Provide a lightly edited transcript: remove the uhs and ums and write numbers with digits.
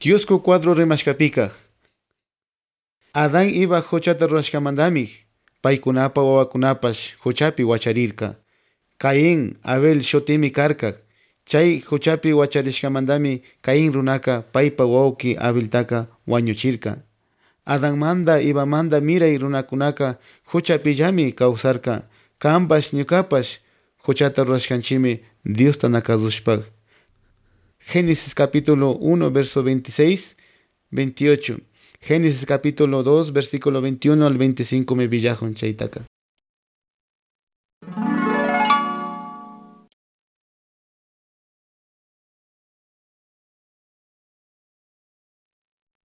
Diosku cuadro rimashkapika. Adán iba huchata rurashkamantami paykunapa wawakunapash huchapi wacharirka. Caín, Abel shutimi karka. Chay huchapi wacharishkamantami Caín runaka paypa wawki Abeltaka wañuchirka. Adán manda Ibamanda miray runakunaka huchapillami kawsarka. Kanpash ñukapash huchata rurashkanchimi Diosta nakadushpa. Génesis capítulo 1 verso 26, 28. Génesis capítulo 2 versículo 21 al 25 me villajon chaytaka.